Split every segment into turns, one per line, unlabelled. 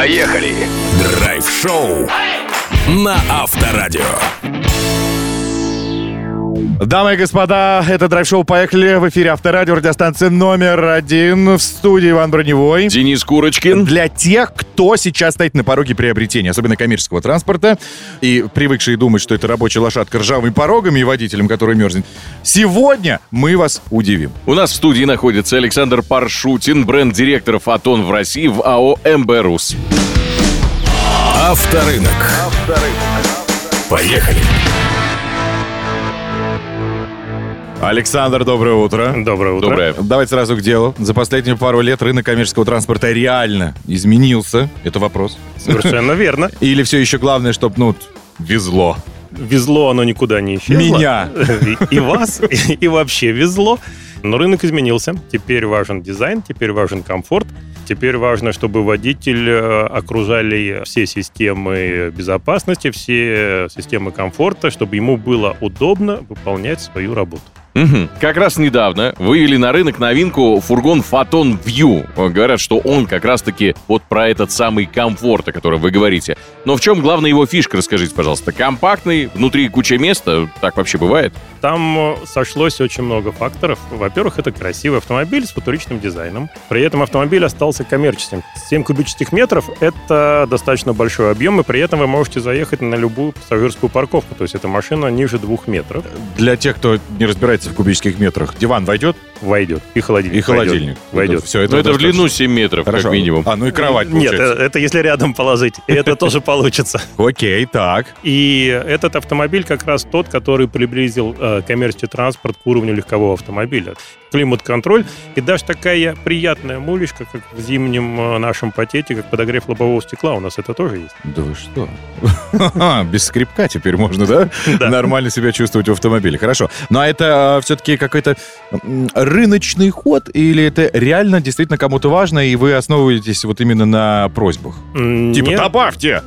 Поехали! Драйв-шоу на Авторадио.
Дамы и господа, это драйв-шоу «Поехали» в эфире Авторадио, радиостанция номер 1. В студии Иван Броневой.
Денис Курочкин.
Для тех, кто сейчас стоит на пороге приобретения, особенно коммерческого транспорта, и привыкшие думать, что это рабочая лошадка ржавыми порогами и водителем, который мерзнет, сегодня мы вас удивим.
У нас в студии находится Александр Паршутин, бренд-директор «Фотон» в России в АО «МБ Рус».
Авторынок. Поехали!
Александр, доброе утро.
Доброе утро.
Доброе.
Давайте сразу к делу. За последние пару лет рынок коммерческого транспорта реально изменился. Это вопрос.
Совершенно верно.
Или все еще главное, чтобы, везло.
Везло оно никуда не исчезло.
Меня.
И вас, и вообще везло. Но рынок изменился. Теперь важен дизайн, теперь важен комфорт. Теперь важно, чтобы водитель окружали все системы безопасности, все системы комфорта, чтобы ему было удобно выполнять свою работу.
Угу. Как раз недавно вывели на рынок новинку фургон Photon View. Говорят, что он как раз-таки вот про этот самый комфорт, о котором вы говорите. Но в чем главная его фишка, расскажите, пожалуйста. Компактный, внутри куча места, так вообще бывает?
Там сошлось очень много факторов. Во-первых, это красивый автомобиль с футуристичным дизайном. При этом автомобиль остался коммерческим. 7 кубических метров — это достаточно большой объем, и при этом вы можете заехать на любую пассажирскую парковку. То есть эта машина ниже 2 метров.
Для тех, кто не разбирается в кубических метрах, диван войдет?
Войдет. И холодильник.
И холодильник.
Войдет.
Все,
Это в длину 7 метров,
Хорошо.
как минимум.
И кровать,
Нет,
получается.
это если рядом положить. И это тоже получится.
Окей, так.
И этот автомобиль как раз тот, который приблизил коммерческий транспорт к уровню легкового автомобиля. Климат-контроль и даже такая приятная мулечка, как в зимнем нашем пакете, как подогрев лобового стекла. У нас это тоже есть.
Да вы что? Без скрипка теперь можно, да?
Да.
Нормально себя чувствовать в автомобиле. Хорошо. Но это все-таки какой-то рыночный ход, или это реально действительно кому-то важно, и вы основываетесь вот именно на просьбах? Типа,
Нет.
добавьте!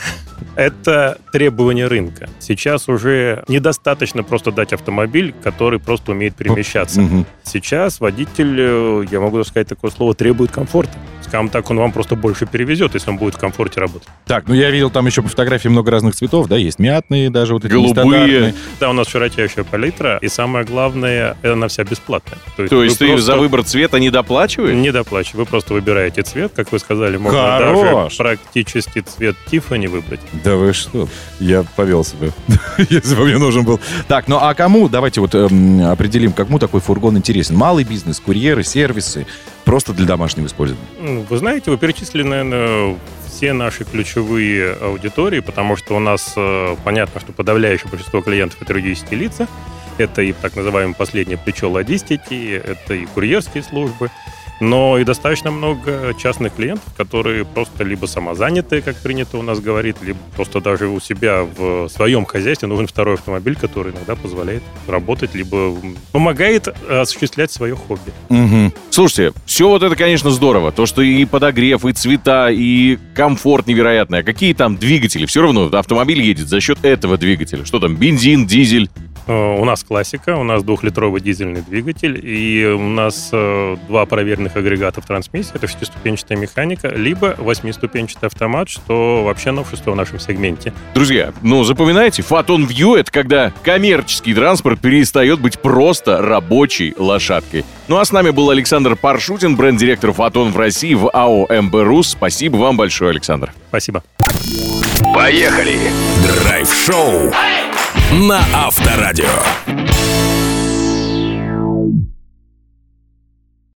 Это требование рынка. Сейчас уже недостаточно просто дать автомобиль, который просто умеет перемещаться.
Мгм.
Сейчас водитель, я могу сказать такое слово, требует комфорта. Скажем так, он вам просто больше перевезет, если он будет в комфорте работать.
Так, я видел там еще по фотографии много разных цветов, да, есть мятные даже, вот эти
Голубые.
нестандартные.
Да, у нас широчайшая палитра, и самое главное, она вся бесплатная.
То есть
вы
ты
просто
за выбор цвета не доплачиваешь?
не доплачиваете. Вы просто выбираете цвет, как вы сказали, можно
Хорош.
даже практически цвет Тиффани выбрать.
Да вы что? Я повелся бы, если бы мне нужен был. Так, а кому, давайте определим, кому такой фургон интересен. Малый бизнес, курьеры, сервисы, просто для домашнего использования.
Вы знаете, вы перечислили, наверное, все наши ключевые аудитории, потому что у нас понятно, что подавляющее большинство клиентов — это юридические лица, это и так называемое последнее плечо логистики, это и курьерские службы, но и достаточно много частных клиентов, которые просто либо самозанятые, как принято у нас говорить, либо просто даже у себя в своем хозяйстве нужен второй автомобиль, который иногда позволяет работать, либо помогает осуществлять свое хобби.
Угу.
Слушайте, все вот это, конечно, здорово. То, что и подогрев, и цвета, и комфорт невероятный. А какие там двигатели? Все равно автомобиль едет за счет этого двигателя. Что там, бензин, дизель?
У нас классика, у нас 2-литровый дизельный двигатель, и у нас 2 проверенных агрегата в трансмиссии, это 6-ступенчатая механика, либо 8-ступенчатый автомат, что вообще новшество в нашем сегменте.
Друзья, запоминайте, Photon View — это когда коммерческий транспорт перестает быть просто рабочей лошадкой. А с нами был Александр Паршутин, бренд-директор Photon в России в АО «МБ Рус». Спасибо вам большое, Александр.
Спасибо.
Поехали! Драйв-шоу на Авторадио.